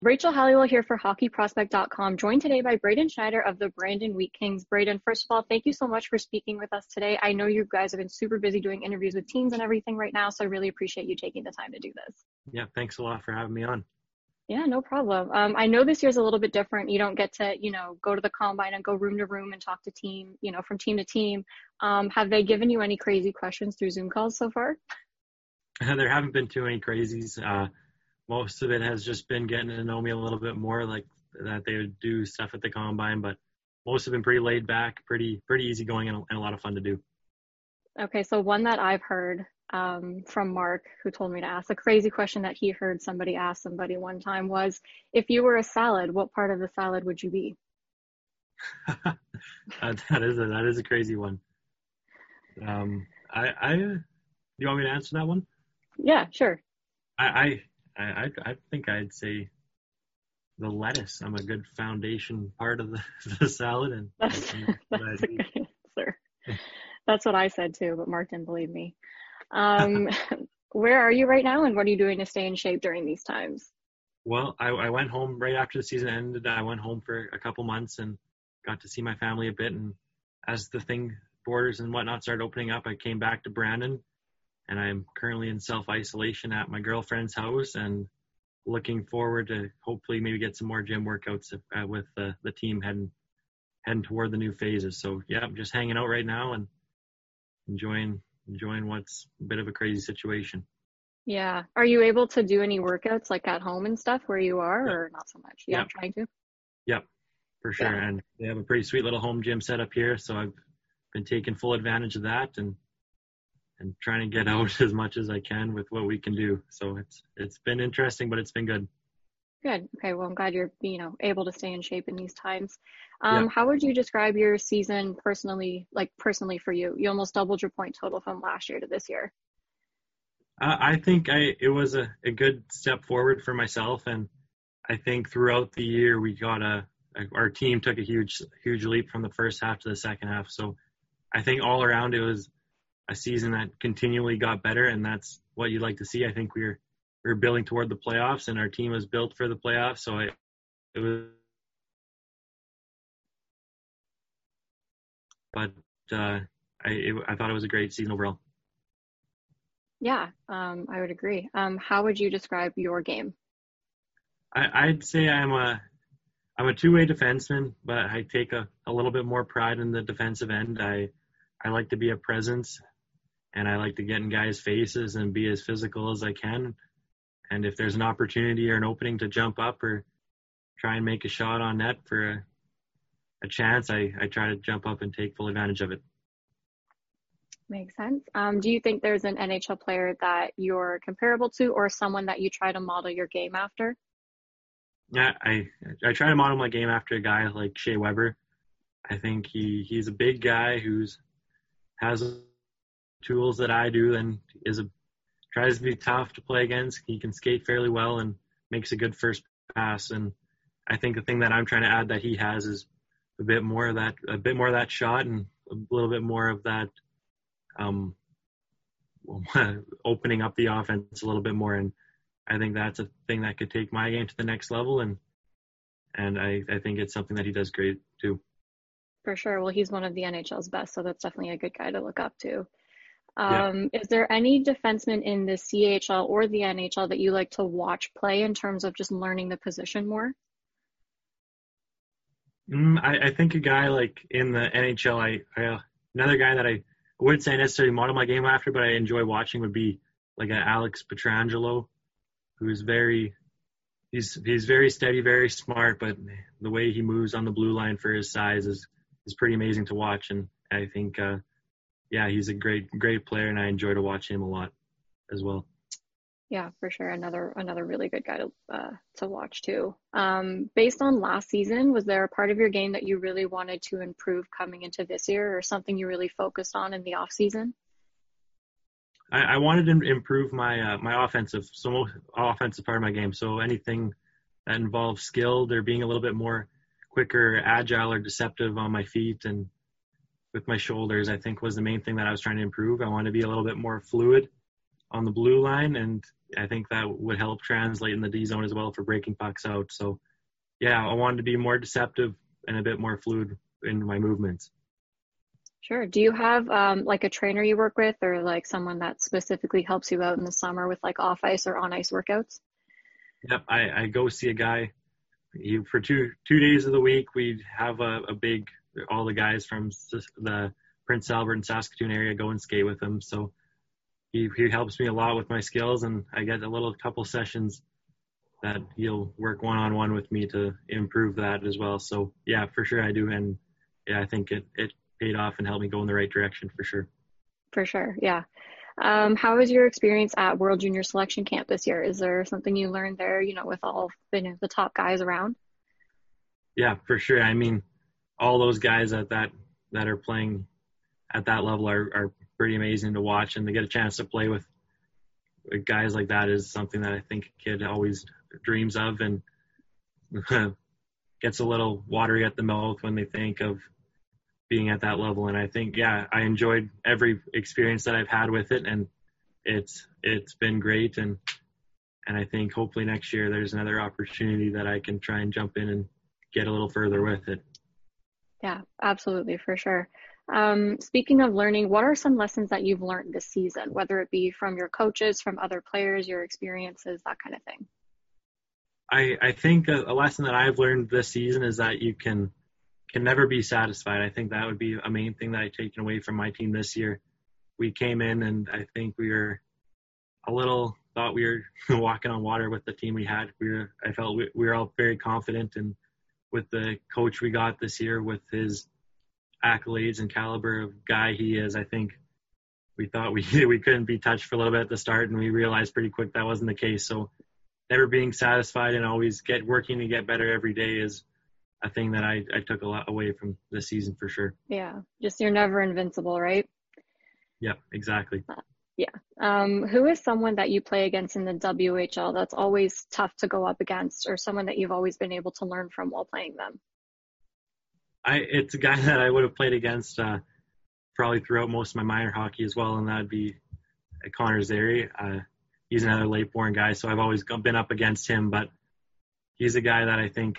Rachel Halliwell here for HockeyProspect.com, joined today by Braden Schneider of the Brandon Wheat Kings. Braden, first of all, thank you so much for speaking with us today. I know you guys have been super busy doing interviews with teams and everything right now, so I really appreciate you taking the time to do this. Yeah, thanks a lot for having me on. Yeah, no problem. I know this year's a little bit different. You don't get to, go to the combine and go room to room and talk to team, from team to team. Have they given you any crazy questions through Zoom calls so far? There haven't been too many crazies. Most of it has just been getting to know me a little bit more, like that they would do stuff at the combine, but most have been pretty laid back, pretty easygoing, and a lot of fun to do. Okay, so one that I've heard from Mark, who told me to ask, a crazy question that he heard somebody ask somebody one time was, if you were a salad, what part of the salad would you be? That is a crazy one. Do you want me to answer that one? Yeah, sure. I think I'd say the lettuce. I'm a good foundation part of the salad, and that's a good answer. That's what I said too, but Mark didn't believe me. Where are you right now, and what are you doing to stay in shape during these times? Well, I went home right after the season ended. I went home for a couple months and got to see my family a bit. And as the borders and whatnot started opening up, I came back to Brandon, and I'm currently in self-isolation at my girlfriend's house and looking forward to hopefully maybe get some more gym workouts with the team heading toward the new phases. So yeah, I'm just hanging out right now and enjoying what's a bit of a crazy situation. Yeah. Are you able to do any workouts like at home and stuff where you are, or not so much? Yeah, trying to? Yep, for sure. Yeah. And they have a pretty sweet little home gym set up here, so I've been taking full advantage of that and trying to get out as much as I can with what we can do. So it's been interesting, but it's been good. Good. Okay. Well, I'm glad you're, able to stay in shape in these times. How would you describe your season personally for you? You almost doubled your point total from last year to this year. I think it was a good step forward for myself. And I think throughout the year, we got our team took a huge leap from the first half to the second half. So I think all around it was a season that continually got better, and that's what you'd like to see. I think we were building toward the playoffs, and our team was built for the playoffs. So I thought it was a great season overall. Yeah, I would agree. How would you describe your game? I'd say I'm a two-way defenseman, but I take a little bit more pride in the defensive end. I like to be a presence, and I like to get in guys' faces and be as physical as I can. And if there's an opportunity or an opening to jump up or try and make a shot on net for a chance, I try to jump up and take full advantage of it. Makes sense. Do you think there's an NHL player that you're comparable to, or someone that you try to model your game after? Yeah, I try to model my game after a guy like Shea Weber. I think he's a big guy has tools that I do and tries to be tough to play against. He can skate fairly well and makes a good first pass. And I think the thing that I'm trying to add that he has is a bit more of that shot and a little bit more of that opening up the offense a little bit more. And I think that's a thing that could take my game to the next level. And I think it's something that he does great too. For sure. Well, he's one of the NHL's best, so that's definitely a good guy to look up to. Yeah. Is there any defenseman in the CHL or the NHL that you like to watch play in terms of just learning the position more? I think a guy like in the NHL, another guy that I wouldn't say necessarily model my game after, but I enjoy watching would be like an Alex Pietrangelo, who's he's very steady, very smart, but the way he moves on the blue line for his size is pretty amazing to watch. And I think, he's a great player, and I enjoy to watch him a lot as well. Yeah, for sure. Another really good guy to watch too. Based on last season, was there a part of your game that you really wanted to improve coming into this year, or something you really focused on in the off season? I wanted to improve my offensive part of my game. So anything that involves skilled or being a little bit more quicker, agile, or deceptive on my feet and with my shoulders, I think was the main thing that I was trying to improve. I wanted to be a little bit more fluid on the blue line and I think that would help translate in the D zone as well for breaking pucks out. So yeah, I wanted to be more deceptive and a bit more fluid in my movements. Sure. Do you have like a trainer you work with, or like someone that specifically helps you out in the summer with like off ice or on ice workouts? Yep, I go see a guy. For two days of the week, we'd have a big, all the guys from the Prince Albert and Saskatoon area go and skate with him. So he helps me a lot with my skills, and I get a couple sessions that he'll work one-on-one with me to improve that as well. So yeah, for sure I do. And yeah, I think it paid off and helped me go in the right direction for sure. For sure. Yeah. How was your experience at World Junior Selection Camp this year? Is there something you learned there, with all the top guys around? Yeah, for sure. I mean, all those guys that are playing at that level are pretty amazing to watch, and to get a chance to play with guys like that is something that I think a kid always dreams of, and gets a little watery at the mouth when they think of being at that level. And I think, yeah, I enjoyed every experience that I've had with it, and it's been great. And I think hopefully next year there's another opportunity that I can try and jump in and get a little further with it. Yeah, absolutely, for sure. Speaking of learning, what are some lessons that you've learned this season, whether it be from your coaches, from other players, your experiences, that kind of thing? I think a lesson that I've learned this season is that you can never be satisfied. I think that would be a main thing that I've taken away from my team this year. We came in and I think we were thought we were walking on water with the team we had. I felt we were all very confident, and with the coach we got this year, with his accolades and caliber of guy he is, I think we thought we couldn't be touched for a little bit at the start, and we realized pretty quick that wasn't the case. So never being satisfied and always working to get better every day is a thing that I took a lot away from this season for sure. Yeah, just you're never invincible, right? Yep, exactly. Yeah. Who is someone that you play against in the WHL that's always tough to go up against, or someone that you've always been able to learn from while playing them? It's a guy that I would have played against probably throughout most of my minor hockey as well, and that'd be Connor Zary. He's another late-born guy, so I've always been up against him, but he's a guy that I think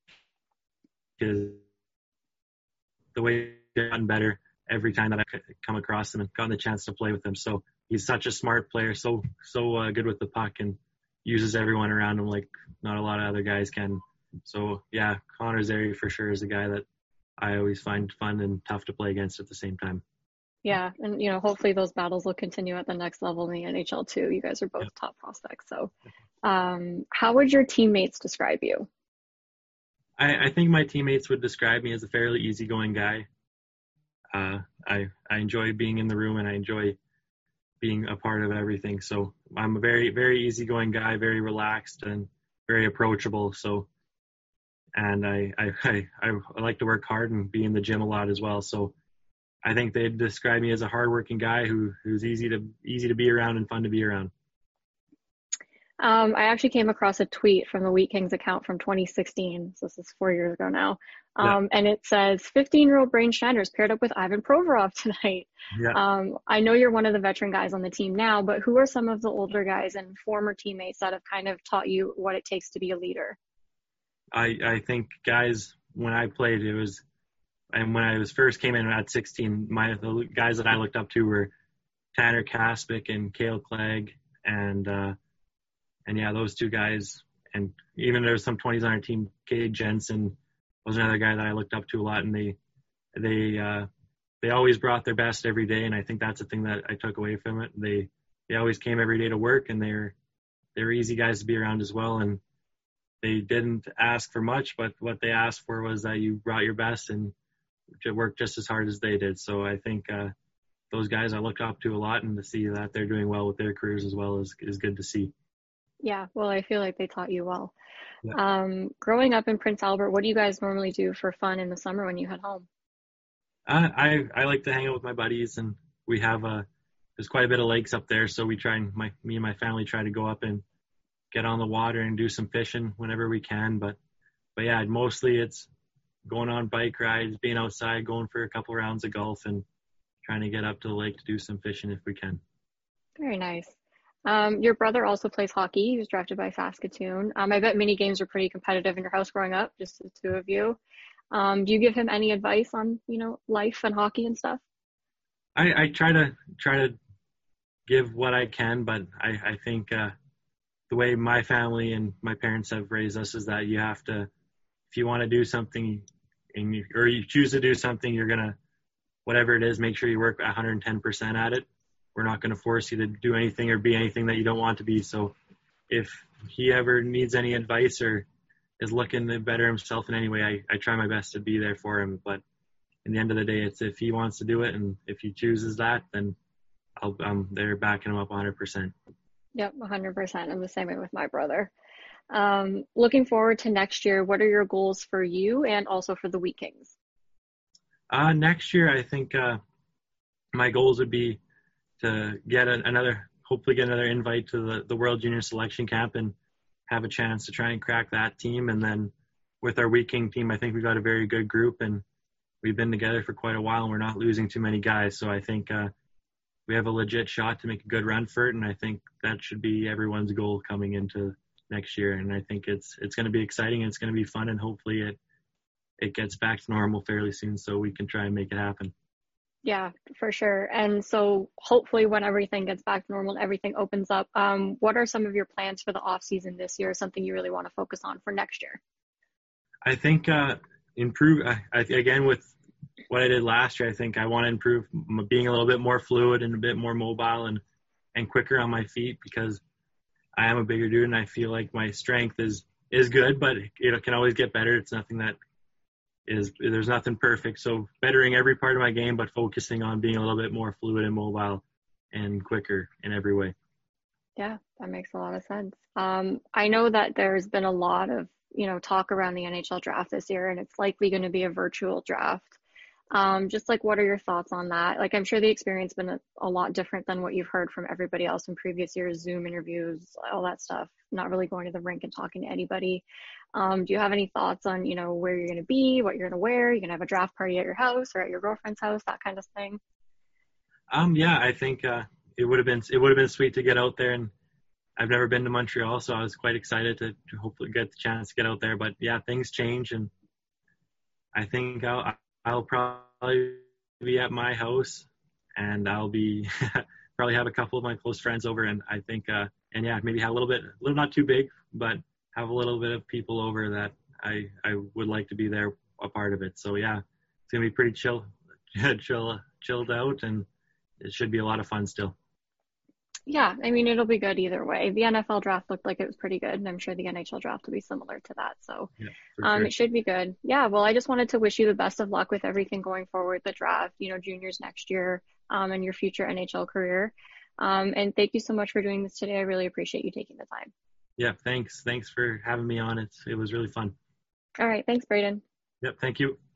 is the way he's gotten better every time that I come across him and gotten the chance to play with him. So he's such a smart player, so good with the puck, and uses everyone around him like not a lot of other guys can. So yeah, Connor Zary for sure is a guy that I always find fun and tough to play against at the same time. Yeah, and hopefully those battles will continue at the next level in the NHL too. You guys are both top prospects. So how would your teammates describe you? I think my teammates would describe me as a fairly easygoing guy. I enjoy being in the room, and I enjoy being a part of everything. So I'm a very, very easygoing guy, very relaxed and very approachable. So, and I like to work hard and be in the gym a lot as well. So I think they'd describe me as a hardworking guy who's easy to be around and fun to be around. I actually came across a tweet from the Wheat Kings account from 2016. So this is 4 years ago now. And it says 15-year-old Braden Schneider is paired up with Ivan Provorov tonight. Yeah. I know you're one of the veteran guys on the team now, but who are some of the older guys and former teammates that have kind of taught you what it takes to be a leader? I think guys, when I played, and when I first came in at 16, the guys that I looked up to were Tanner Kaspick and Cale Clegg, and yeah, those two guys. And even there was some 20s on our team. Cade Jensen was another guy that I looked up to a lot, and they always brought their best every day, and I think that's the thing that I took away from it. They always came every day to work, and they were easy guys to be around as well, and they didn't ask for much, but what they asked for was that you brought your best and worked just as hard as they did. So I think those guys I look up to a lot, and to see that they're doing well with their careers as well is good to see. Yeah, well, I feel like they taught you well. Yeah. Growing up in Prince Albert, what do you guys normally do for fun in the summer when you head home? I like to hang out with my buddies, and we have there's quite a bit of lakes up there, so me and my family try to go up and get on the water and do some fishing whenever we can. But yeah, mostly it's going on bike rides, being outside, going for a couple rounds of golf, and trying to get up to the lake to do some fishing if we can. Very nice. Your brother also plays hockey. He was drafted by Saskatoon. I bet mini games were pretty competitive in your house growing up, just the two of you. Do you give him any advice on, life and hockey and stuff? I try to give what I can, but I think the way my family and my parents have raised us is that you have to, if you want to do something or you choose to do something, you're gonna, whatever it is, make sure you work 110% at it. We're not going to force you to do anything or be anything that you don't want to be. So if he ever needs any advice or is looking to better himself in any way, I try my best to be there for him. But in the end of the day, it's if he wants to do it and if he chooses that, then I'm there backing him up 100%. Yep, 100%. I'm the same way with my brother. Looking forward to next year, what are your goals for you and also for the Wheat Kings? Next year, I think my goals would be to hopefully get another invite to the World Junior Selection Camp and have a chance to try and crack that team. And then with our Wheat King team, I think we've got a very good group and we've been together for quite a while and we're not losing too many guys. So I think we have a legit shot to make a good run for it. And I think that should be everyone's goal coming into next year. And I think it's going to be exciting and it's going to be fun and hopefully it gets back to normal fairly soon so we can try and make it happen. Yeah, for sure. And so hopefully when everything gets back to normal and everything opens up, what are some of your plans for the off season this year? Something you really want to focus on for next year? I think improve again with what I did last year. I think I want to improve being a little bit more fluid and a bit more mobile and quicker on my feet because I am a bigger dude and I feel like my strength is good, but it can always get better. It's nothing that there's nothing perfect. So bettering every part of my game, but focusing on being a little bit more fluid and mobile and quicker in every way. Yeah, that makes a lot of sense. I know that there's been a lot of, talk around the NHL draft this year, and it's likely going to be a virtual draft. Just like, what are your thoughts on that? Like, I'm sure the experience has been a lot different than what you've heard from everybody else in previous years, Zoom interviews, all that stuff, not really going to the rink and talking to anybody. Do you have any thoughts on, where you're going to be, what you're going to wear? You're going to have a draft party at your house or at your girlfriend's house, that kind of thing? Yeah, I think it would have been sweet to get out there, and I've never been to Montreal, so I was quite excited to hopefully get the chance to get out there. But yeah, things change, and I think I'll probably be at my house, and I'll be probably have a couple of my close friends over, and I think and yeah, maybe have a little not too big, but have a little bit of people over that I would like to be there a part of it. So yeah, it's gonna be pretty chilled out, and it should be a lot of fun still. Yeah, I mean, it'll be good either way. The NFL draft looked like it was pretty good, and I'm sure the NHL draft will be similar to that. So yeah, sure. It should be good. Yeah, well, I just wanted to wish you the best of luck with everything going forward, the draft, juniors next year, and your future NHL career. And thank you so much for doing this today. I really appreciate you taking the time. Yeah, thanks. Thanks for having me on. It was really fun. All right, thanks, Braden. Yep, thank you.